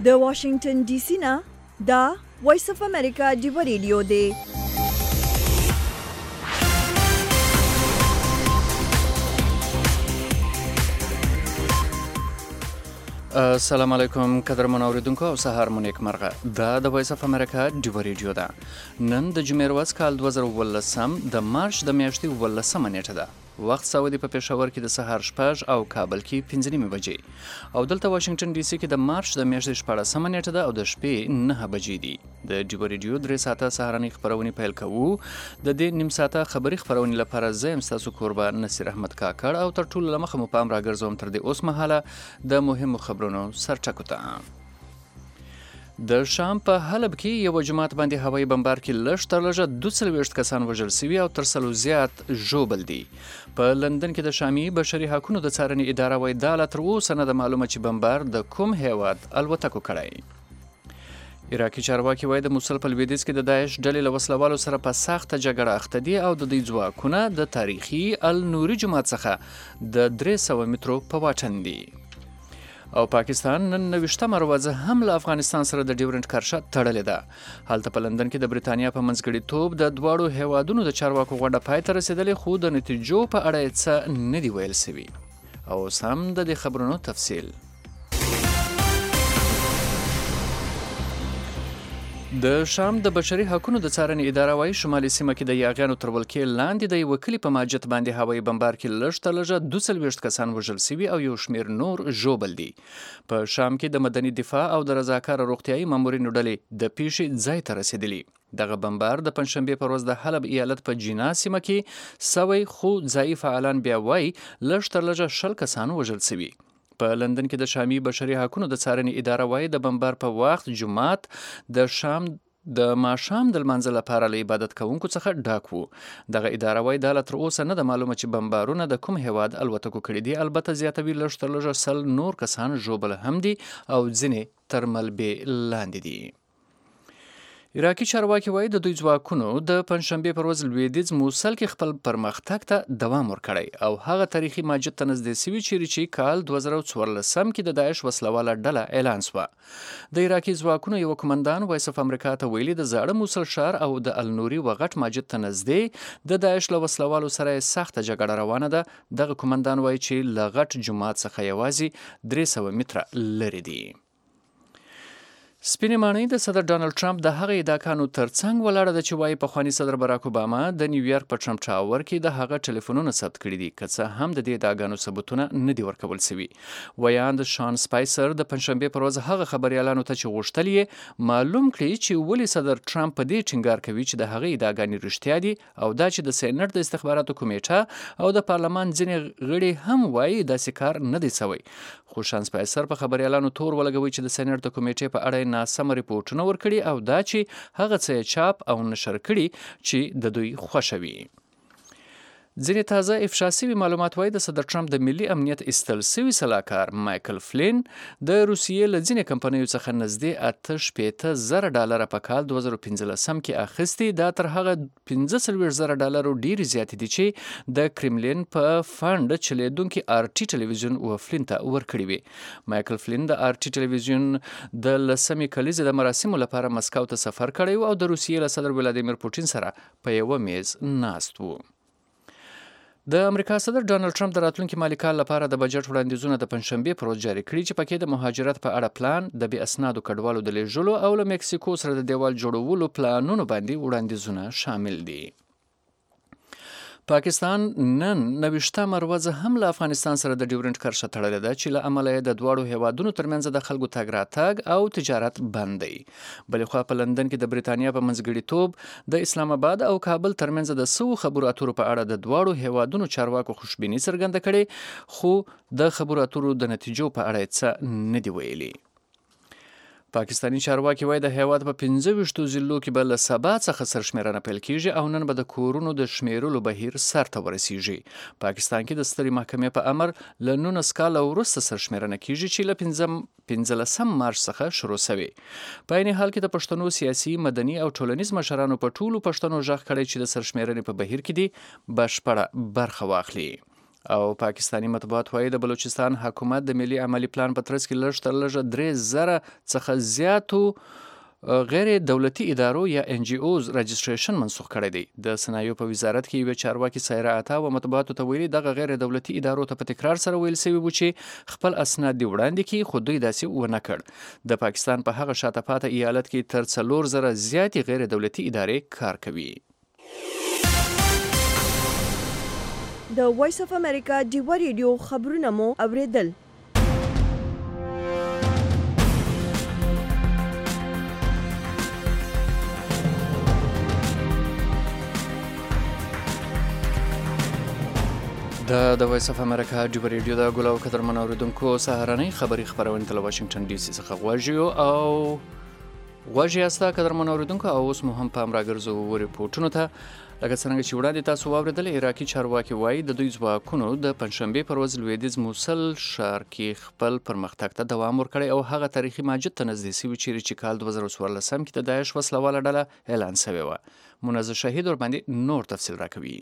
د واشنگټن ډي سي نه دا وایس اف امریکا دی ریډیو دی. السلام علیکم قدرمن اوریدونکو او سهار مو نیک مرغه. دا د وایس اف امریکا دی ریډیو ده. نن د جمعې ورځ کال 2018 د مارچ د میاشتې 18 نیټه ده. وخت سعودي په پېښور کې د سهار 6 او کابل کې 5 بجې او دلته واشنگټن ډي سي کې د مارچ د میاشتې 14 نیټه ده او د شپې 9 بجې دي. د دی ریډیو 3 ساعته سهارنۍ خبرونه پیل کوو. د دې نیم ساعته خبري خبرونه لپاره زه تاسو قربا نصیر احمد کاکړ او تر ټولو لمخه مو پام راګرځوم تر دې اوس مهاله د مهمو خبرونو سرټکو ته. د شام په حلب کې یو جماعت باندې هوایي بمبار کې لږ تر لږه 42 کسان وژل شوي او تر سلو زیات ژوبل دي. په لندن کې د شامي بشري حقوقو د څارنې اداره وایي دا لا تر اوسه نه ده معلومه چې بمبار د کوم هیواد الوتکو کړی. عراقي چارواکي وایي د موصل په لویدیځ کې د داعش ډلې له وسلوالو سره په سخته جګړه اخته دي او د دوی ځواکونه د تاریخي النوري جومات څخه د 300 مترو په واټن دي. او پاکستان نن 90مه ورځ هم له افغانستان سره د ډیورنډ کرښه تړلې ده. هلته په لندن کې د بریتانیا په منځګړیتوب د دواړو هیوادونو د چارواکو غونډه پای ته رسیدلې خو د نتیجو په اړه یې څه نه دي ویل سوي. او سم د دې خبرونو تفصیل. د شام د بشري حقوقو د څارنې اداره وايي شمالي سیمه کې د یاغیانو تر ولکې لاندې د یو کلي په ماجت باندې هوایي بمبار کې لږ تر لږه 42 کسان وژل شوي او یو شمیر نور ژوبل دي. په شام کې د مدني دفاع او د رضاکار روغتیايي مامورینو ډلې د پیښې ځای ته رسیدلي. دغه بمبار د پنځشنبه په ورځ د حلب ایالت په جینا سیمه کې سوی خو ځای فعالان بیا وايي لږ تر لږه 10 کسان وژل شوي. په لندن کې د شامي بشري حقوقو د څارنې اداره وايي د بمبار په وخت جمعات د شام د ماښام د لمانځه لپاره له عبادت کوونکو څخه ډک وو. دغه اداره وايي دا لا تر اوسه نه ده معلومه چې بمبارونه د کوم هیواد الوتکو کړي دي. البته زیاتوي لږ تر لږه 100 نور کسان ژوبل هم دي او ځینې تر ملبې لاندې دي. عراقي چارواکي وایي د دوی ځواکونو د پنځشنبې پر ورځ لویدیځ موصل کې خپل پرمختګ ته دوام ورکړی او هغه تاریخي ماجت ته نږدې سوي چې کال 2014 کې د داعش وسلواله ډله اعلان شوه. د عراقي ځواکونو یو کمانډان وایس اف امریکا ته ویلي د زاړه موصل ښار او د النوري وغټ ماجت ته نږدې د داعش له وسلوالو سره سخته جګړه روانه ده. دغه کمانډان وایي چې له غټ جومات څخه یوازې 300 متره لرې دي. سپینې ماڼۍ د صدر ډانلډ ټرمپ د هغه ادعاګانو ترڅنګ ولاړه ده چې وایي پخواني صدر باراک اوباما د نیویارک په ټرمپ ټاور کې د هغه ټلیفونونه ثبت کړي دي که څه هم د دې ادعاګانو ثبوتونه نه دي ورکول سوي. ویاند شان سپایسر د پنځشنبې پر ورځ هغه خبريالانو ته چې غوښتل یې معلوم کړي چې ولې صدر ټرمپ په دې ټینګار کوي چې د هغه ادعاګانې رښتیا دي او دا چې د سېنات د استخباراتو کمیټه او د پارلمان ځینې غړي هم وایي داسې کار نه دی سوی. خو شان سپایسر په خبريالانو تور ولګوي چې د سېنات د کمیټې په اړه ناسم ریپورتونه ورکړي او دا چې هغه څه چاپ او نشر کړي چې د دوی خوښوي. ځینې تازه افشا شوي معلومات وایي د صدر ټرمپ د ملي امنیت ایستل شوي سلاکار مایکل فلین د روسیې له ځینې کمپنیو څخه نږدې $880,000 په کال 2015 کې اخیستي. دا تر هغه $45,000 ډیر زیات دي چې د کرملین په فند چلیدونکي آرټي ټلویزیون فلین ته ورکړي وي. مایکل فلین د آرټي ټلویزیون د 10مې کلیزې د مراسمو لپاره مسکو ته سفر کړی او د روسیې له صدر ولادیمیر پوټین سره په یو میز ناست وو. د امریکا صدر ډانلډ ټرمپ د راتلونکي مالي کال لپاره د بجټ وړاندیزونه د پنځشنبې پر ورځ جاري کړي چې پکې د مهاجرت په اړه پلان، د بې اسنادو کډوالو د لیږلو او له مکسیکو سره د دیوال جوړولو پلانونو باندې وړاندیزونه شامل دي. پاکستان نن 90مه ورځ هم له افغانستان سره د ډیورنډ کرښه تړلې ده چې له امله یې د دواړو هیوادونو ترمنځ د خلکو تګ راتګ او تجارت بند دی. بلې خوا په لندن کې د بریتانیا په منځګړیتوب د اسلام آباد او کابل ترمنځ د سوو خبرو اترو په اړه د دواړو هیوادونو چارواکو خوشبیني څرګنده کړې خو د خبرو اترو د نتیجو په اړه څه نه دی ویلي. پاکستانی چارواکي وایي د هیواد په 25 ضلعو کې به له سبا څخه سرشمیرنه پیل کیږي او نن به د کورونو د شمیرلو بهیر سر ته ورسیږي. پاکستان کې د سترې محکمې په امر له 19 کاله وروسته سرشمیرنه کیږي چې له 15 مارچ څخه شروع شوی. په عین حال کې د پښتنو سیاسي، مدني او ټولنیز مشرانو په ټولو پښتنو ژغ کړی چې د سرشمیرنې په بهیر کې دي بشپړه برخه واخلي. او پاکستانی مطبوعات وایي د بلوچستان حکومت د ملي عملی پلان په ترڅ کې لږ تر لږه 3,000 څخه زیاتو غیر دولتي ادارو یا NGOs رجسټریشن منسوخ کړی دی. د صنایعو په وزارت کې یوه چارواکي سایره عطا و مطبوعاتو ته ویلي دغه غیر دولتي ادارو ته په تکرار سره ویل سوي و چې خپل اسناد دې وړاندې کړي، خو دوی داسې ونه کړ. د پاکستان په هغه شاته پاته ایالت کې تر 4,000 زیاتې غیر دولتي ادارې کار کوي. د وایس اف امریکا ډیوه ریډیو خبرونه مو اوریدل. د وایس اف امریکا ډیوه ریډیو د ګل او قدرمن اوریدونکو سهارنۍ خبري خپرونې ته له واشنگټن ډي سي څخه غوږ یاست قدرمن اوریدونکو. او اوس مو هم پام راګرځو ریپورټونو ته. لکه څنګه چې وړاندې تاسو واورېدل، عراقي چارواکي وایي د دوی ځواکونو د پنجشنبې پر ورځ لویدیځ موسل ښار کې خپل پرمختګ ته دوام ورکړی او هغه تاریخي مسجد ته نږدې سوي چیرې چې کال 2014 کې د داعش وسله واله ډله اعلان سوې وه. منزه شهید ورباندې نور تفصیل راکوي.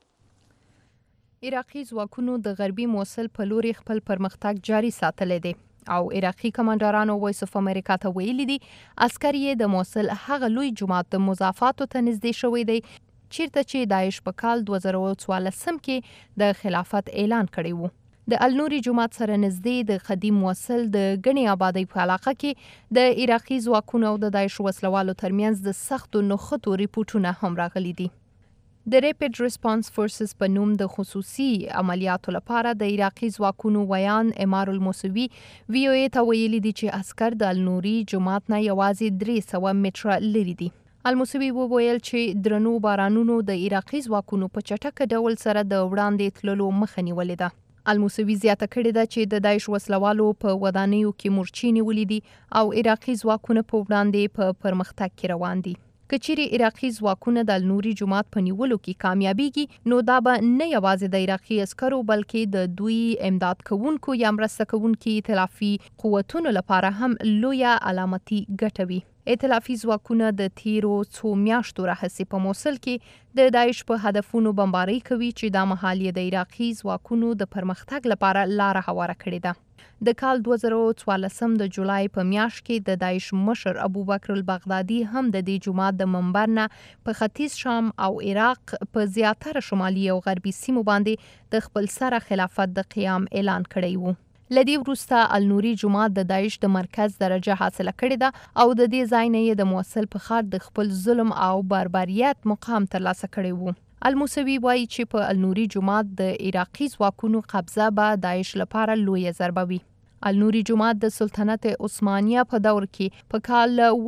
عراقي ځواکونو د غربي موسل په لوري خپل پرمختګ جاري ساتلی دی او عراقي کمانډرانو وایس اف امریکا ته ویلي دي عسکر یې د موسل هغه لوی جومات د مضافاتو ته نږدې شوی دی چیرته چې داعش په کال 2014 کې د خلافت اعلان کړی وو. د النوري جومات سره نږدې د قدیم موسل د غني آبادی په علاقه کې د عراقي ځواکونو او د داعش وسلوالو ترمنځ د سختو نښتو ریپورټونه هم راغلي دي. د ریپیډ ریسپانس فورسز په نوم د خصوصي عملیاتو لپاره د عراقي ځواکونو ویان امار الموسوي VOA ته ویلي دي چې عسکر د النوري جومات نه یوازې 300 متره لري دي. الموسوي وویل چې درنو بارانونو د عراقي ځواکونو په چټک ډول سره د وړاندې تللو مخه نیولې ده. الموسوي زیاته کړې ده چې د داعش وسلوالو په ودانیو کې مورچې نیولې دي او عراقي ځواکونه په وړاندې په پرمختګ کې روان دي. که چیرې عراقي ځواکونه د النوري جومات په نیولو کې کامیابیږي نو دا به نه یوازې د عراقي عسکرو بلکې د دوی امداد کوونکو یا مرسته کوونکو ائتلافي قوتونو لپاره هم لویه علامتي ګټه وي. ائتلافي ځواکونه د تیرو څو میاشتو راهیسې په موسل کې د داعش په هدفونو بمبارۍ کوي چې دا مهال یې د عراقي ځواکونو د پرمختګ لپاره لاره هواره کړې ده. د کال 2014 د جولای په میاشت کې د داعش مشر ابوبکر البغدادي هم د دې جومات د منبر نه په ختیځ شام او عراق په زیاتره شمالي او غربي سیمو باندې د خپل سره خلافت د قیام اعلان کړی وو. لدی وروسته النوري جومات د داعش د مرکز درجه حاصله کړې ده او د دې ځای نه یې د موصل په ښار د خپل ظلم او بربریت مقام ترلاسه کړی وو. الموسوي وایي چې په النوري جومات د عراقي ځواکونو قبضه به داعش لپاره لویه ضربه وي. النوري جومات د سلطنت عثمانیه په دور کې په کال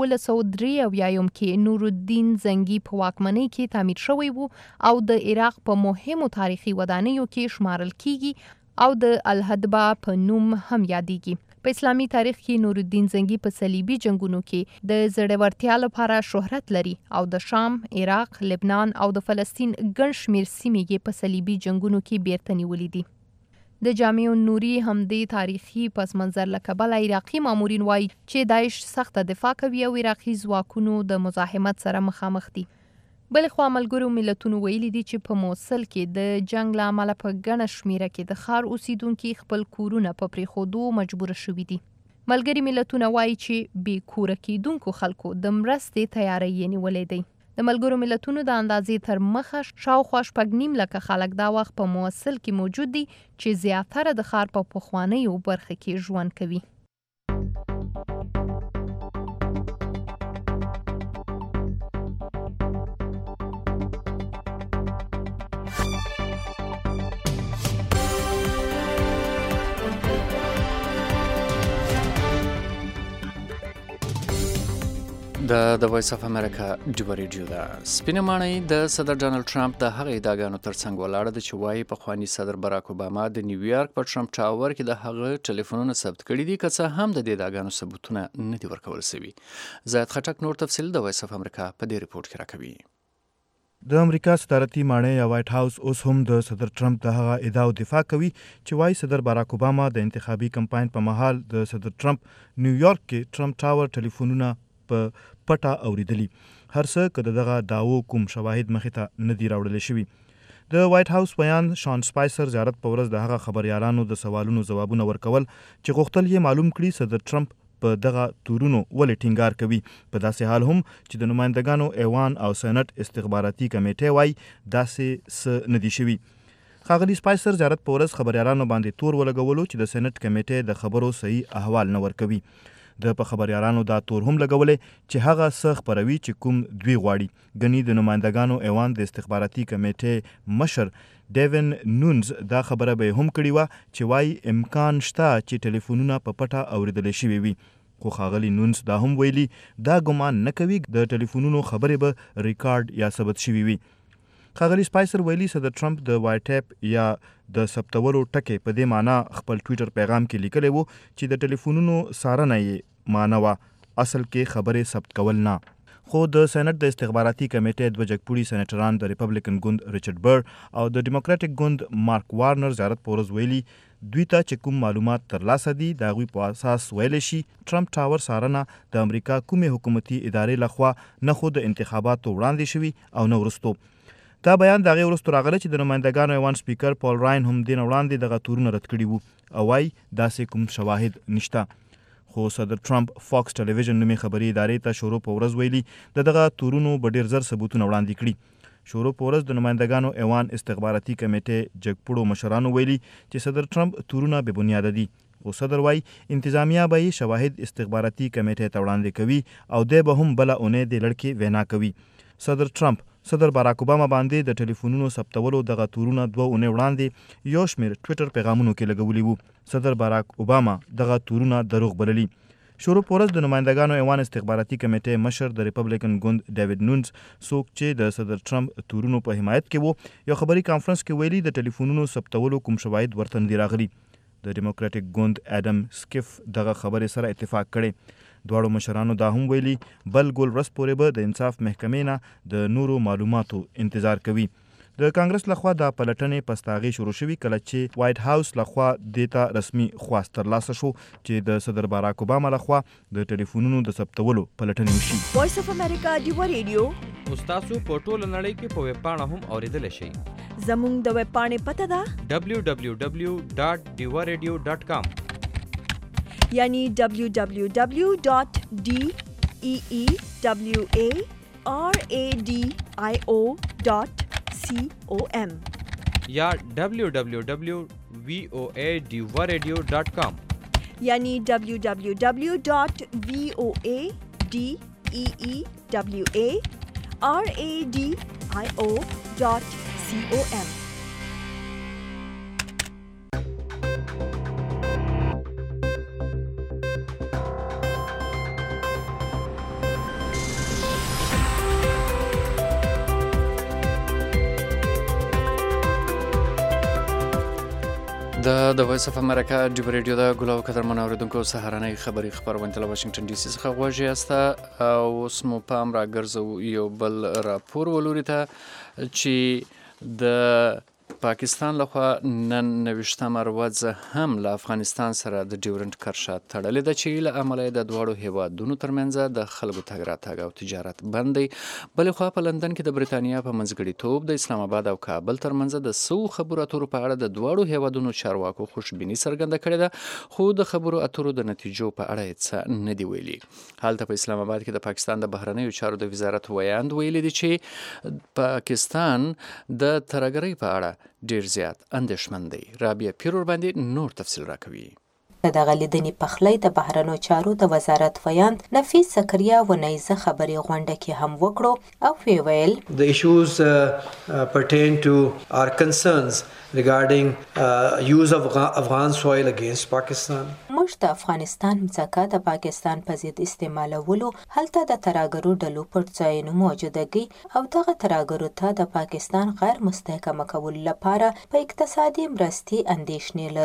1993 کې نور الدین زنګي په واکمنۍ کې تعمیر شوی وو او د عراق په مهمو تاریخي ودانیو کې شمارل کیږي او د الهدبه په نوم هم یادېږي. په اسلامي تاریخ کې نور الدین زنګي په صلیبي جنگونو کې د زړورتیا لپاره شهرت لري او د شام، عراق، لبنان او د فلسطین ګڼ شمېر سیمې یې په صلیبي جنگونو کې بیرته نیولې دي. د جامع النوري همدې تاریخي پس منظر له کبله عراقي مامورین وایي چې داعش سخته دفاع کوي او عراقي ځواکونو د مزاحمت سره مخامخ دي. بلخوا ملګرو ملتونو ویلي دي چې په موصل کې د جنگ له امله په ګڼه شمېره کې د ښار اوسیدونکي خپل کورونه په پرېښودو مجبور شوي دي. ملګري ملتونه وایي چې بې کوره کېدونکو خلکو د مرستې تیاری یې نیولی دی. د ملګرو ملتونو د اندازې تر مخه شاوخوا 9.5 لکه خلک دا وخت په موصل کې موجود دي چې زیاتره د ښار په پخوانیو برخه کې ژوند کوي. د وایس اف امریکا ډیوه ریډیو ده. سپینه ماڼۍ د صدر ډانلډ ټرمپ د هغه ادعاګانو ترڅنګ ولاړه ده چې وایي پخواني صدر باراک اوباما د نیویارک په ټرمپ ټاور کې د هغه ټلیفونونه ثبت کړي دي، که څه هم د دې ادعاګانو ثبوتونه نه دي ورکول شوي. زاهد خټک نور تفصیل د وایس اف امریکا په دې ریپورت کې راکوي. د امریکا صدارتي ماڼۍ یا وایټ هاوس اوس هم د صدر ټرمپ د هغه ادعاو دفاع کوي چې وایي صدر باراک اوباما د انتخابي کمپاین په مهال د صدر ټرمپ نیویارک کې ټرمپ ټاور ټلیفونونه په پټه اوریدلی. هر څه که دغه داوو کوم شواهد مخې ته نه دي راوړل شوي. د وایټ هاوس بیان شان سپایسر زیارت په ورځ د هغه خبريالانو د سوالونو ځوابونه ورکول چې غوښتل یې معلوم کړي صدر ټرمپ په دغه تورونو ولې ټینګار کوي. په داسې حال هم چې د نمائندګانو ایوان او سېنات استخباراتي کمیټې وایي داسې څه نه دي شوي. ښاغلي سپایسر زیارت په ورځ خبريالانو باندې تور ولګولو چې د سېنات کمیټې د خبرو صحیح احوال نه ورکوي. د په خبريالانو دا تور هم لګولې چې هغه څه خبروي چې کوم دوی غواړي. ګني د نمائندګانو ایوان د استخباراتي کمیټې مشر ډیوین نونز دا خبره به هم کړې وه چې وایي امکان شته چې ټلیفونونه په پټه اوریدل شوي وي. خو ښاغلي نونز دا هم ویلي دا ګمان نه کوي د ټلیفونونو خبرې به ریکارډ یا ثبت شوي وي. ښاغلي سپایسر ویلي صدر ټرمپ د وایټ اپ یا د ثبتولو ټکي په دې معنا خپل ټویټر پیغام کې لیکلی و چې د ټلیفونونو څارنه یې معنا وه، اصل کې خبرې ثبت کول نه. خو د سېنات د استخباراتي کمیټې دوه جګپوړي سېنیټران د ریپبلیکن ګوند ریچارډ بر او د ډیموکراټک ګوند مارک وارنر زیارت په ورځ ویلي دوی ته چې کوم معلومات ترلاسه دي د هغوی په اساس ویلی شي ټرمپ ټاور څارنه د امریکا کومې حکومتي ادارې لخوا نه خو د انتخاباتو وړاندې شوي او نه وروستو. دا بیان د هغې وروسته راغلی چې د نمائندګانو ایوان سپیکر پال راین هم دې نه وړاندې دغه تورونه رد کړي وو او وایي داسې کوم شواهد نشته. خو صدر ټرمپ فاکس ټلویزیون نومي خبري ادارې ته شروع په ورځ ویلي د دغه تورونو به ډېر زر ثبوتونه وړاندې کړي. شروع په ورځ د نمائندګانو ایوان استخباراتي کمیټې جګپوړو مشرانو ویلي چې صدر ټرمپ تورونه بې بنیاده دي. خو صدر وایي انتظامیه به یې شواهد استخباراتي کمیټې ته وړاندې کوي او دی به هم بله اونۍ د لړکې وینا کوي. صدر ټرمپ صدر باراک اوباما باندې د ټلیفونونو ثبتولو دغه تورونه 2 اونۍ وړاندې یو شمېر ټویټر پیغامونو کې لګولي وو. صدر باراک اوباما دغه تورونه دروغ بللي. شروع په ورځ د نمائندګانو ایوان استخباراتي کمیټې مشر د ریپبلیکن ګوند ډیوډ نونز څوک چې د صدر ټرمپ تورونو په حمایت کې وو یو خبري کانفرنس کې ویلي د ټلیفونونو ثبتولو کوم شواهد ورته نه دي راغلي. د ډیموکراټک ګوند اډم سکیف دغه خبرې سره اتفاق کړی. دواړو مشرانو دا هم ویلي بل ګول ورځ پورې به د انصاف محکمې نه د نورو معلوماتو انتظار کوي. د کانګرس لخوا دا پلټنې پستاغي شروع شوي کله چې وایټ هاوس لخوا دیتا رسمي خواست ترلاسه شو چې د صدر باراک اوباما لخوا د ټلیفونونو د ثبتولو پلټنې وشي. وایس اف امریکا ډیو ریډیو تاسو په ټوله نړۍ کې په ویب پاڼه هم اوریدل شئ. زموږ د ویب پاڼې پته ده www.diwaradio.com یعنی www.deewaradio.com یا www.voadiwaradio.com یعنی www.voadiwaradio.com. د وایس اف امریکا ډیو ریډیو د ګلو قدرمن اوریدونکو سهارنۍ خبري خبرونه له واشنگټن ډي سي څخه غواړي استه او اوس مو پام راګرځو یو بل راپور ولوري ته چې د پاکستان لخوا نن 29 ورځ هم له افغانستان سره د ډیورنټ کرښه تړلې ده چې له امله د دواړو هیوادونو ترمنځ د خلکو تګ راتګ او تجارت بند دی. بلې خوا په لندن کې د بریتانیا په منځګړیتوب د اسلام آباد او کابل ترمنځ د سو خبرو اترو په اړه د دواړو هیوادونو چارواکو خوشبیني څرګنده کړې ده، خو د خبرو اترو د نتیجو په اړه څه نه دی ویلي. هلته په اسلام آباد کې د پاکستان د بهرنیو چارو د وزارت ویاند ویلي دی چې پاکستان د ترهګرۍ په اړه ډیر زیات اندېښمن دی. رابعه پیرور باندې نور تفصیل راکوي. دغه لیدنې پخلی د بهرنیو چارو د وزارت ویاند نفیس زکریا ونیزه خبري غونډه کې هم وکړو او ویل The issues pertain to our concerns regarding use of Afghan soil against Pakistan. موږ د افغانستان ځکه د پاکستان په ضد استعمالولو هلته د ترهګرو ډلو پر ځایونو موجودګي او دغه ترهګرو ته د پاکستان غیر مستحکم کولو لپاره په اقتصادي مرستې اندېښنې لرو.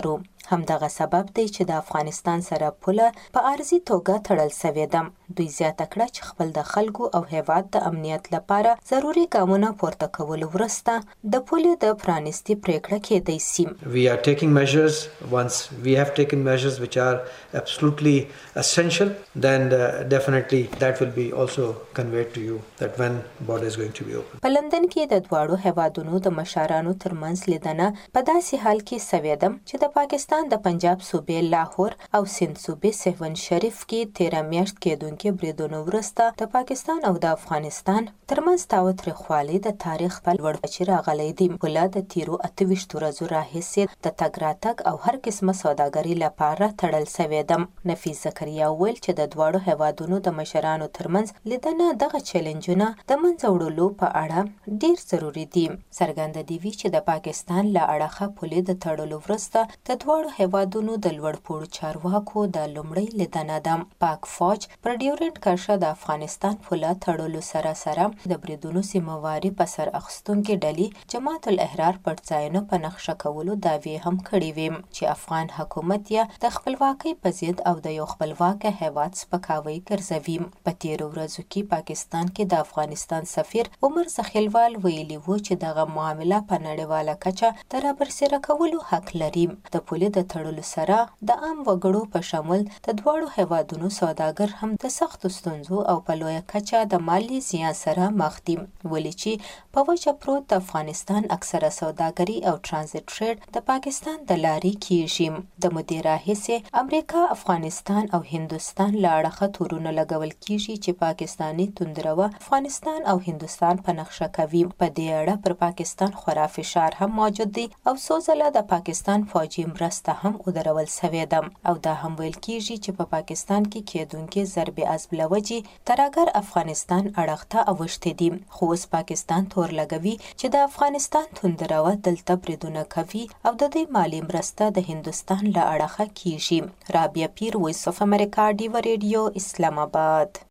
همدغه سبب دی چې د افغانستان سره پوله په عارضي توګه تړل شوې ده. دوی زیاته کړه چې خپل د خلکو او هیواد د امنیت لپاره ضروري ګامونه پورته کول وروسته د پولې د پرانیستي پریکړه کېدای شي. We are taking measures. Once we have taken measures which are absolutely essential, then definitely that will be also conveyed to you that when border is going to be open. په لندن کې د دواړو هیوادونو د مشرانو ترمنځ لیدنه په داسې حال کې شوې ده چې د پاکستان د پنجاب صوبې لاهور او سند صوبې سیون شریف کې 13 میاشت کېدونکي بریدونو وروسته د پاکستان او د افغانستان ترمنځ تاوتریخوالی د تاریخ په لوړ کچه راغلی دی. پوله د تیرو 28 ورځو راهیسې د تګ راتګ او هر قسمه سوداګرۍ لپاره تړل شوې ده. نفیس زکریا وویل چې د دواړو هیوادونو د مشرانو ترمنځ لیدنه دغه چیلنجونه د منځه وړلو په اړه ډیر ضروري دي. څرګنده دی چې د پاکستان له اړخه پولې د تړلو وروسته د دواړو هیوادونو د لوړپوړو چارواکو د لومړۍ لیدنه ده. پاک فوج پر ډیورنډ کرښه د افغانستان پوله تړلو سره سره د بریدونو سیمواري په سر اخیستونکې ډلې جماعت الاحرار پټ په نقشه کولو دعوې هم کړې وې چې افغان حکومت یې د خپلواکۍ په ضد او د یو خپلواکه هیواد سپکاوی ګرځوي. په تیرو ورځو کې پاکستان کې د افغانستان سفیر عمر زخیلوال ویلي و چې دغه معامله په نړیواله کچه د رابرسېره کولو حق لري. د پولې د تړلو سره د عام وګړو په شمول د دواړو هیوادونو سوداګر هم د سختو ستونزو او په لویه کچه د مالی زیان سره مخ دي، ولې چې په وچه پروت د افغانستان اکثره سوداګري او ترانزیت ټریډ د پاکستان د لارې کیږي. د مودې راهیسې امریکا، افغانستان او هندوستان له اړخه تورونه لګول کیږي چې پاکستاني توندروه افغانستان او هندوستان په نقشه کوي. په دې اړه پر پاکستان خورا فشار هم موجود دی او څو ځله د پاکستان فوجي مرسته هم ودرول شوې ده او دا هم ویل کیږي چې په پاکستان کې کېدونکې ضربې عزب له وجې ترهګر افغانستان اړخ ته اوښتې دي. خو اوس پاکستان تور لګوي چې د افغانستان توندروه دلته بریدونه کوي او د دوی مالي مرسته د هندوستان له اړخه کیږي. رابعه پیر، وایس اف امریکا، ډیوه ریډیو، اسلام آباد.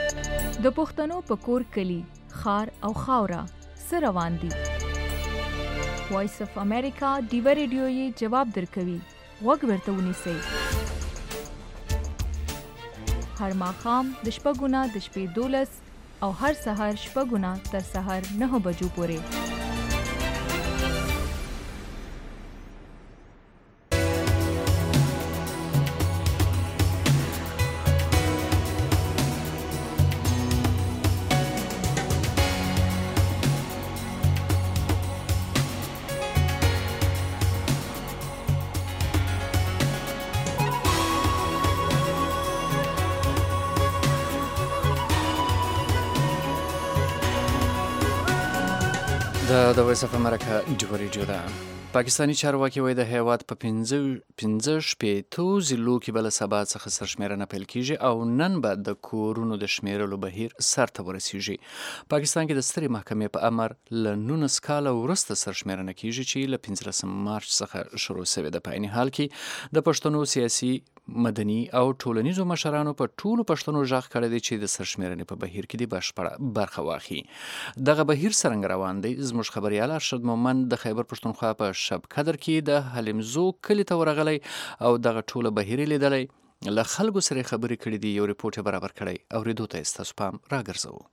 د پښتنو په کور کلی خار او خاوره سره روان دي. وایس اف امریکا ډیوه ریډیو یې جواب درکوي. غوږ ورته ونیسئ. هر ماښام د شپږو نه د شپې 12 او هر سهار شپږو نه تر سهار 9 بجو پورې. د وایس اف امریکا ډیوه ریډیو ده. پاکستاني چارواکي وایي د هیواد په 15 شپېتو ضلعو کې به له سبا څخه سرشمېرنه پیل کیږي او نن به د کورونو د شمیرلو بهیر سرته ورسیږي. پاکستان کې د سترې محکمې په امر له 19 کاله وروسته سرشمېرنه کیږي چې له 15 مارچ څخه شروع شوې ده. په عین حال کې د پښتنو سیاسي، مدني او ټولنیزو مشرانو په ټولو پښتنو ژغ کړی دی چې د سرشمېرنې په بهیر کې د بشپړه برخه واخلي. دغه بهیر څرنګه روان دی؟ زموږ خبریال ارشد مومند د خیبر پښتونخوا په شب قدر کې د حلیمزو کلي ته ورغلی او دغه ټوله بهیر لیدلی. له خلکو سره خبرې کړې دي. یو ریپورټ برابر کړی، اورېدو ته یې ستاسو پام راګرځوو.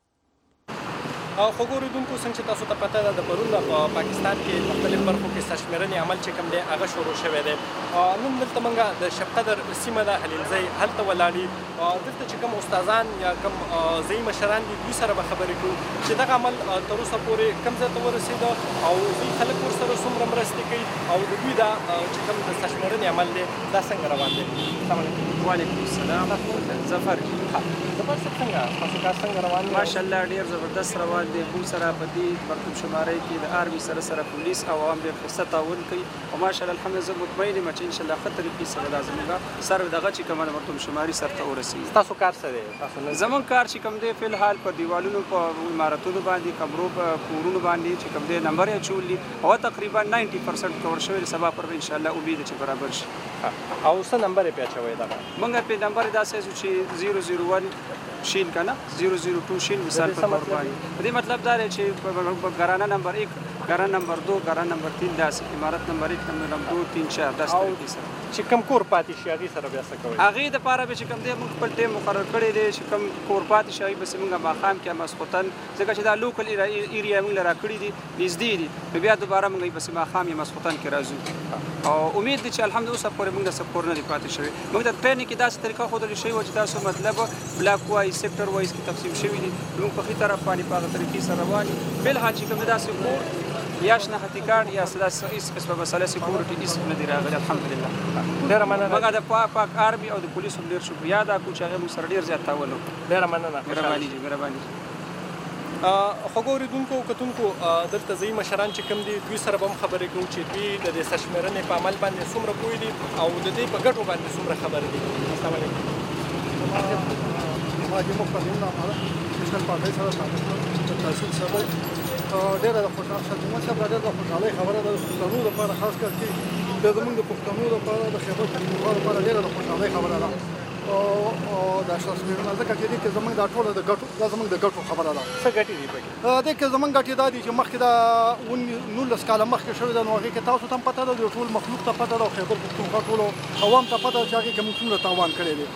خو ګورېدونکو څنګه چې تاسو ته پته ده د پرون په پاکستان کې مختلف برخو کې سرشمېرنې عمل چې کوم دی هغه شروع شوی دی. نن دلته موږ د شب قدر سیمه ده حلیمزی هلته ولاړ یو. دلته چې کوم استادان یا کوم ځایي مشران دي دوی سره به خبرې کوو چې دغه عمل تر اوسه پورې کوم ځای ته ورسېده او دوی خلک ورسره څومره مرستې کوي او د دوی دا چې کوم د سرشمېرنې عمل دی دا څنګه روان دی. السلام علیکم. وعلیکم السلام. ظفر ظفر صاحب څنګه تاسو کار څنګه روان دی؟ ماشاءالله ډېر زبردست روان دی. بو سره په دې مرتب شمارۍ کې د آرمي سره پولیس او عوام ډېر ښه تعاون کوي او ماشاءالله الحمدلله زه مطمئن یم چې انشاءالله ښه طریقې سره دا زموږ سر دغه چې کومه مرتب شماري سرته ورسېږي. ستاسو کار څه دی؟ زموږ کار چې کوم دی فلحال په دیوالونو په عمارتونو باندې کمرو په کورونو باندې چې کوم دی نمبر یې اچولی او تقریبا 90% کور شوی. سبا پر انشاءالله امید چې برابر شي. او څه نمبر یې پې اچوی؟ دغه موږ پې نمبر داسې چې 001 شین کنه 002 شین مثال په تور باندې. دې مطلب دا دی چې ګرانه نمبر 1 گاران نمبر 2 گاران نمبر 3 داسې عمارت نمبر 1 نمبر 2 3 4 داسې طریقې سره چې کم کور پاتې شي هغې سره بیا څه کوئ؟ هغې دپاره به چې کوم دی موږ خپل ټیم مقرر کړی دی چې کوم کور پاتې شي هغې پسې موږ ماښام کې ماسخوتن ځکه چې دا لوکل ایریا موږ له راکړي دي نږدې دي نو بیا دوباره موږ یې پسې ماښام یا ماسخوتن کې راځو او امید دی چې الحمدلله اوسه پورې موږ داسې کور نه دی پاتې شوی. موږ ته ټریننګ کې داسې طریقه ښودلې شوې وه چې تاسو مطلب بلاک وایز سیکټر وایز کې تقسیم شوي دي موږ په ښي طرف باندې په هغه طریقې سره روان یو. فلحال چې کوم داسې کور یا شناختی کارت یا داسې هېڅ قسمه مسله سکیورټي هېڅ نه دي راغلي الحمدلله. ډېره مننه. موږ د پاک آرمي او د پولیسو ډېر شکریا ادا کوو چې هغې موږ سره ډېر زیات تعاون وکړو. ډېره مننه. مهرباني جي مهرباني جي. خوږو اورېدونکو او کتونکو دلته ځایي مشران چې کوم دي دوی سره به هم خبرې کوو چې دوی د دې سرشمېرنې په عمل باندې څومره پوه دي او د دې په ګټو باندې څومره خبر دي. السلام علیکم. مهاجم مقدمون عمارت نېشنل پارټۍ سره تعلق د تحصیل سبب ډېره د خوشحالۍ صاحب ډېره د خوشحالۍ خبره ده د پښتنو لپاره خاص کر کې د زموږ د پښتنو لپاره د خیبر پښتونخوا لپاره ډېره د خوشحالۍ خبره ده او دا سرشمېرنه ځکه چې دې کې زموږ دا ټوله د ګټو دا زموږ د ګټو خبره ده. څه ګټې دي پکې؟ دې کې زموږ ګټې دا دي چې مخکې دا 19 کاله مخکې شوې ده نو هغې کې تاسو ته هم پته ده د ټول مخلوق ته پته ده او خیبر پښتونخوا ټولو عوام ته پته ده چې هغې کې موږ څومره تاوان کړی دی.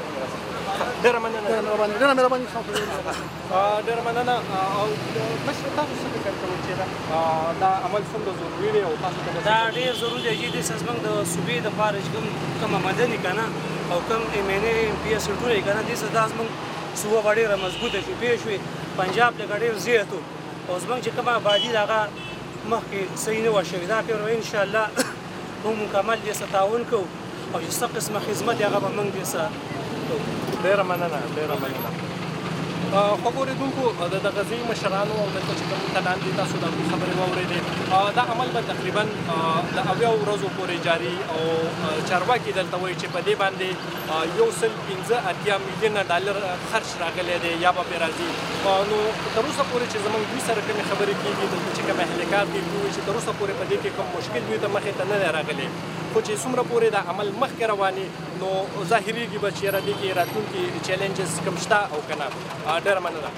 ډېره مننه. ډېره مهرباني. ډېره مننه. او مشر تاسو څه فکر کوئ چې دا عمل څومره ضروري دی او تاسو ته دا ډېر ضروري دی چې دې زموږ د صوبې دپاره چې کوم مدني که نه او کوم ایم این اے ایم پي ایس ټول یې که نه دې سره دا زموږ صوبه به ډېره مضبوطه شي پوه شوې. پنجاب لږه ډېر زیات و او زموږ چې کومه آبادي ده هغه مخکې صحیح نه وه شوې. دا فکر وایي انشاءالله موږ مکمل دې سره تعاون کوو او چې څه قسمه خدمت هغه به موږ دې سره کوو. ډېره مننه. ډېره مننه. خوږو اورېدونکو د دغه ځایي مشرانو او دلته چې کوم اتلان دي تاسو د هغوی خبرې واورېدې. دا عمل به تقریبا د 80 ورځو پورې جاري او چارواکي دلته وایي چې په دې باندې 1.85 میلیونه ډالر خرچ راغلی دی یا به پرې راځي. نو تر اوسه پورې چې زموږ دوی سره کومې خبرې کېږي دلته چې کوم اهلکار دي دوی چې تر اوسه پورې په دې کې کوم مشکل دوی ته مخې ته نه دی راغلی خو چې څومره پورې دا عمل مخکې رواني نو ظاهرېږي به چې یاره دې کې راتلونکي چیلنجز کوم شته او که نه. ډېره مننه.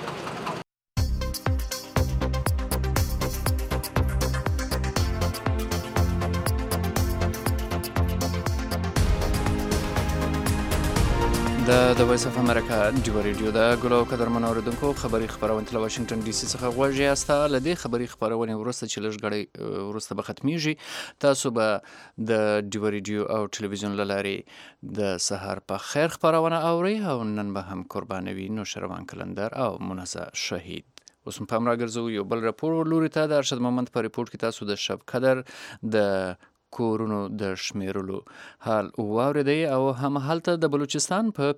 د وایس اف امریکا ډیو ریډیو د ګلو قدرمن اوریدونکو خبري خبرونه له واشنگټن ډي سي څخه غواړي یاسته لدی خبري خبرونه ورسته چې لږ غړي ورسته به ختميږي تاسو به د ډیو ریډیو او ټلویزیون لاري د سحر په خیر خبرونه اوري او نن به هم قربانوي نو شروان کلندر او منزه شهید. اوس په امر راګرځو یو بل راپور لوري ته د ارشد محمد په ریپورت کې تاسو د شب قدر د کورونو د شمیرلو حال واوریدئ او هم هلته د بلوچستان په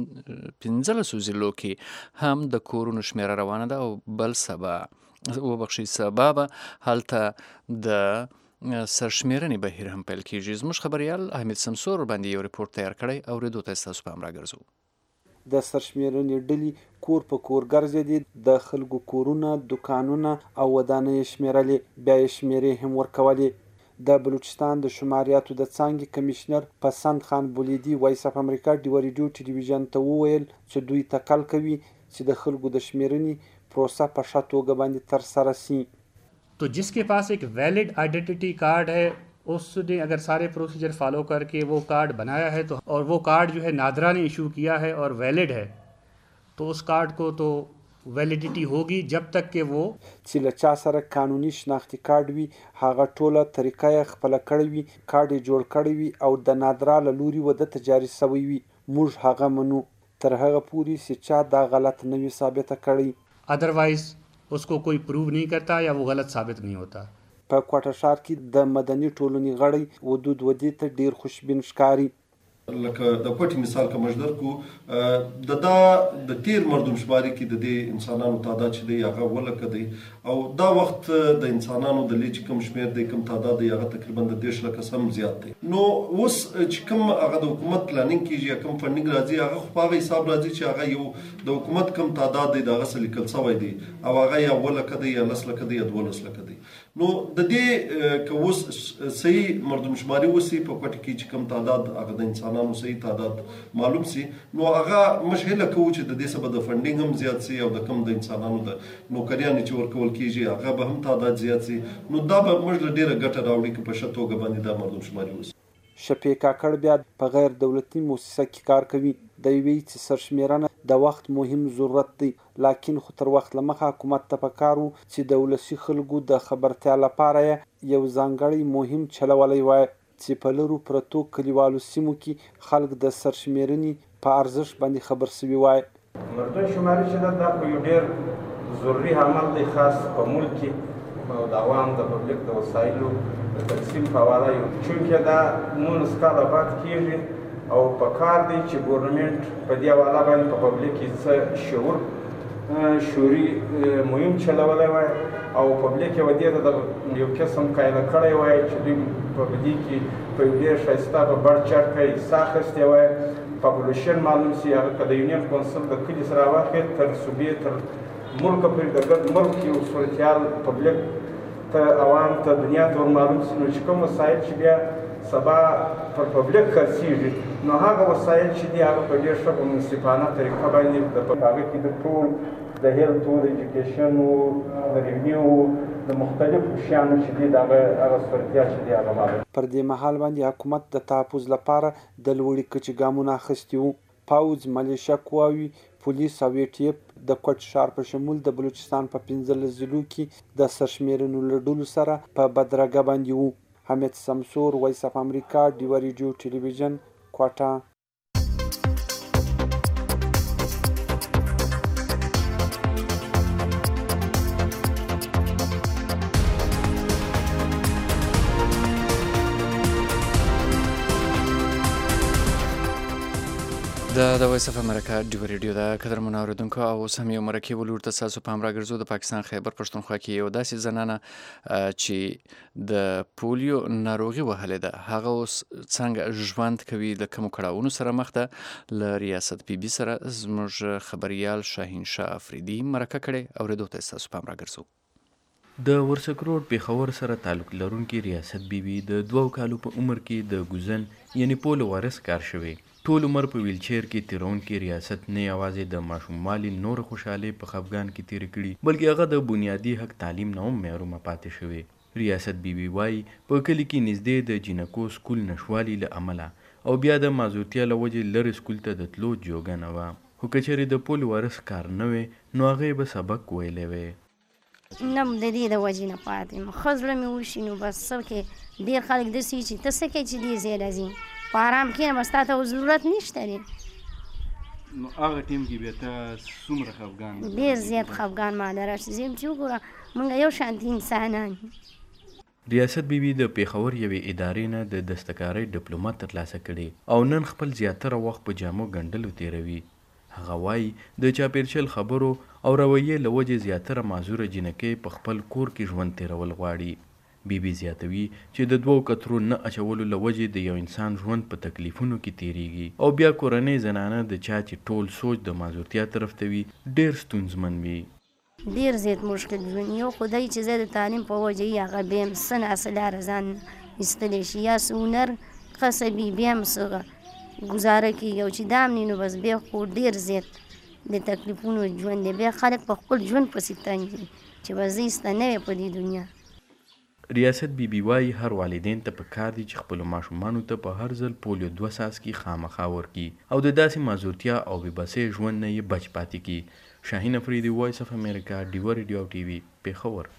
15 ضلعو کې هم د کورونو شمیره روانه ده او بل سبا به هلته د سرشمیرنې بهیر هم پیل کیږي. زموږ خبریال احمد سمسور باندې یو ریپورت تیار کړی اوریدو ته تاسو په امر راګرځو. د سرشمیرنې ډلې کور په کور ګرځېدې د خلکو کورونه دکانونه او ودانۍ شمیرلې بیا یې شمیرې هم ورکولې. د بلوچستان د شماریاتو د څانګې کمشنر پسند خان بولیدي وایس اف امریکا ډیو ریډیو ټلویزیون ته وویل چې دوی تکل کوي چې د خلکو د شمیرنې پروسه په ښه توګه باندې ترسره سي. तो जिसके पास एक valid identity card है उसने अगर सारे procedure follow करके वो कार्ड बनाया है तो और वो कार्ड जो है नादरा ने इशू किया है और वैलिड है तो उस कार्ड को तो ویلیډیټي होगी जब तक कि वो چې له چا سره قانوني شناختی کارت وي هغه ټوله طریقه یې خپله کړې وي کارت یې جوړ کړی وي او د نادرا له لوري ودته جاري سوی وي موږ هغه منو تر هغه پورې چې چا دا غلط نه وي ثابته کړی. ادروایز उसको कोई प्रूव नहीं करता या वो गलत साबित नहीं होता. په کوټه ښار کې د مدني ټولنې غړی ودود ودې ته ډیر خوشبین ښکاري. لکه د کوټې مثال که مجدر کو د تیر مردم شماري کې د دې انسانانو تعداد چې دی هغه ولکه دی او دا وخت د انسانانو د لیچ کم شمیر دی کم تعداد دی هغه تقریبا د 10 لک سم زیات دی. نو اوس چې کوم هغه د حکومت پلانینګ کیږي یا کوم فندینګ راځي هغه خو په حساب راځي چې هغه یو د حکومت کم تعداد دی دغه سلیکل سوی دی او هغه یا ولکه دی یا 10 لک دی یا 12 لک دی. نو د دې که اوس صحیح مردم شماري وسی په کوټه کې چې کم تعداد هغه د انسانانو صحیح تعداد معلوم سي نو هغه مشهله کوو چې د دې سبب د فندینګ هم زیات سي او د کم د انسانانو د نوکریانو چې ورکول کیږي هغه به هم تعداد زیات سي نو دا به موږ له ډیره ګټه راوړي که په ښه توګه باندې دا مردم شماري وسی. شفیع کاکړ بیا په غیر دولتي مؤسسه کې کار کوي. د وی چې سرشمیرنه د وخت مهم ضرورت دی لکن خو تر وخت لمخه حکومت ته پکارو چې د ولسی خلکو د خبرتیا لپاره یو ځانګړی مهم چلولای وای چې په لرو پرتو کلیوالو سیمو کې خلک د سرشمیرنې په ارزښت باندې خبر سوي وای. مردم شماري چې دا یو ډیر ضروري عمل دی خاص په ملک کې او د عوام د پبلک د وسایلو د تقسیم په حواله یو چونکې دا 19 کاله بعد کیږي او په کار دی چې ګورنمنت په دې حواله باندې په پبلک کې څه شعوري مهم چلولی وای او پبلک یې ودې ته یو قسم قایله کړی وای چې دوی په دې کې په یو ډېر ښایسته په بړ چټ کې حصه اخیستې وای پاپولیشن معلوم سي هغه که د یونین کونسل د کلي سره راواخېد تر صوبې تر ملکه پورې د ګډ ملک یو صورتحال پبلک ته عوام ته دنیا ته ور معلوم سي نو چې کوم وسایل چې بیا سبا پر پبلک خرڅېږي نو هغه وسایل چې دي هغه په ډېر ښه په منصفانه طریقه باندې د هغه کې د ټول د هیلث د ایجوکیشن د ریونیو د مختلفو شیانو چې دي د هغه صورتیا چې دي هغه معلوم. پر دې مهال باندې حکومت د تحفظ لپاره د لوړې کچې ګامونه اخیستي وو. پوځ، ملیشه قواوې، پولیس او ATF د کوټ ښار په شمول د بلوچستان په 15 ضلعو کې د سرشمیرنو له ډلو سره په بدرګه باندې وو. حمید سمسور، وایس اف امریکا، ډیوا ریډیو ټلویزیون، کوټه. د وایس اف امریکا ډیوا ریډیو د قدرمنو اوریدونکو او اوس هم یو مرکې ولور ته ستاسو پام راګرځو. د پاکستان خیبر پښتونخوا کې یو داسې زنانه چې د پولیو ناروغي وهلې ده هغه اوس څنګه ژوند کوي د کومو کړاوونو سره مخ ده له ریاست بي سره زموږ خبریال شاهین شاه افریدي مرکه کړې اوریدو ته ستاسو پام راګرځو. د ورسک روډ پیښور سره تعلق لرونکي ریاست بي د 2 کالو په عمر کې د ګوزن یعنی پولو وارث کار شوی. ټول عمر په ویلچیر کې تیرونکي ریاست نه یوازې د ماشوموالي نور خوشحالي په خفګان کې تیر کړي بلکې هغه د بنیادي حق تعلیم نه هم محرومه پاتې شوی. ریاست بي وايي په کلي کې نږدې د جینکو سکول نشوالي له امله او بیا د مازوتیا له وجې لرې سکول ته د تلو جوګه نه وه. خو که چېرې د پول وارث کار نه وی نو هغې به سبق ویلی وی. نه د دې د وجې نه پاتې یم ښه زړه مې وشي نو بس څه کې ډېر خلک داسې وي چې ته څه کوې چې دې ځای راځي په ارام کښېنه بس تا ته ضرورت نشته دی. نو هغه ټیم کې بیا ته څومره خفګان ډېر زیات خفګان ماله راشي زه یم چې وګوره موږ یو شانتي انسانان یو. ریاست بي د پیښور یوې ادارې نه د دستکارۍ ډیپلومات ترلاسه کړي او نن خپل زیاتره وخت په جامو ګنډلو تیروي. هغه وایي د چاپېرچل خبرو او رویې له وجې زیاتره معذوره جینکۍ په خپل کور کې ژوند تیرول غواړي. بي زیاتوي چې د 2 کترو نه اچولو له وجې د یو انسان ژوند په تکلیفونو کې تیریږي او بیا کورنۍ زنانه د چا چې ټول سوچ د معذورتیا طرف ته وي ډېر ستونزمن وي. ډېر زیات مشکل ژوند یو خدای چې زه د تعلیم په وجه یې هغه بیا هم څه ناڅه لاره ځان ایستلی شي یا څه هنر کسبي بیا هم څه ګزاره کېږي او چې دا هم نو بس بیا خو ډېر زیات د تکلیفونو ژوند دی. بیا خلک په خپل ژوند پسې تنګ دي چې بس زه ایسته نه وی په دې دنیا. ریاست بي وايي هر والدین ته پکار دي چې خپلو ماشومانو ته په هر ځل پولیو 2 څاڅکي خامخا ورکړي او د داسې معذورتیا او بېبسۍ ژوند نه یې بچ پاتې کړي. شاهین افریدي، وایس اف امریکا، ډیوا ریډیو او TV پیښور.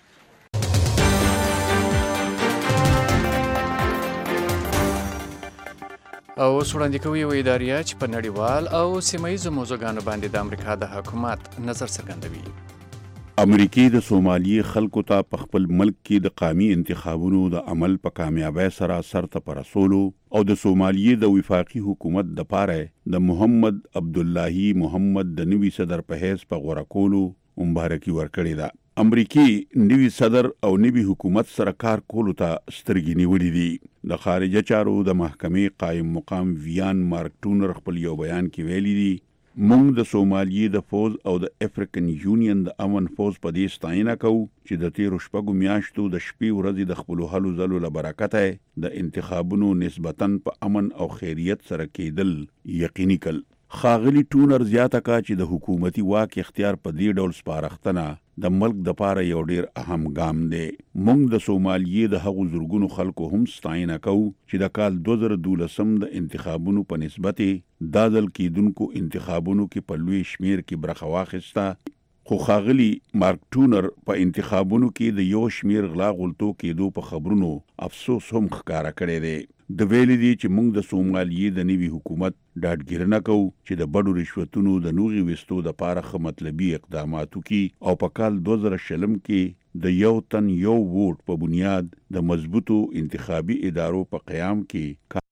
او اوس وړاندې کوو یوه اداریه چې په نړیوال او سیمه ییزو موضوعګانو باندې د امریکا د حکومت نظر څرګندوي. امریکای د سومالي خلکو ته په خپل ملک کې د قومي انتخابونو د عمل په کامیابۍ سره سرته په رسولو او د سومالیې د وفاقي حکومت دپاره د محمد عبداللهي محمد د نوي صدر په حیث په غوره کولو مبارکي ورکړې ده. امریکای نوي صدر او نوي حکومت سره کار کولو ته سترګې نیولې دي. د خارجه چارو د محکمې قایم مقام ویان مارک ټونر خپل یو بیان کې ویلي دي موږ د سومالیې د فوز او د افریقن یونین د امن فوز په دې ستاینه کوو چې د تیرو شپږو میاشتو د شپې ورځې د خپلو هلو ځلو له برکته د انتخابونو نسبتاً په امن او خیریت سره کېدل یقیني کړل. ښاغلي ټونر زیاته کا چې د حکومتي واک اختیار په دې ډول سپارښتنه د ملک د پاره یو ډیر اهم ګام دی. موږ د سومالیې د هغو زرګونو خلکو هم ستاینه کوو چې د کال 2012 د انتخابونو په نسبت دا ځل کېدونکو انتخابونو کې په لوی شمیر کې برخه واخیسته. خو ښاغلي مارک ټونر په انتخابونو کې د یو شمیر غلا غلطو کېدو په خبرونو افسوس هم ښکاره کړی دی. د ویلي دي چې موږ د سومالیې د نوي حکومت ډاډګیرنه کوو چې د بډو رشوتونو د نوغي وستو د پاره ښه مطلبي اقدامات وکړي او په کال 2020 کې د یو تن یو ووټ په بنیاد د مضبوطو انتخابي ادارو په قیام کې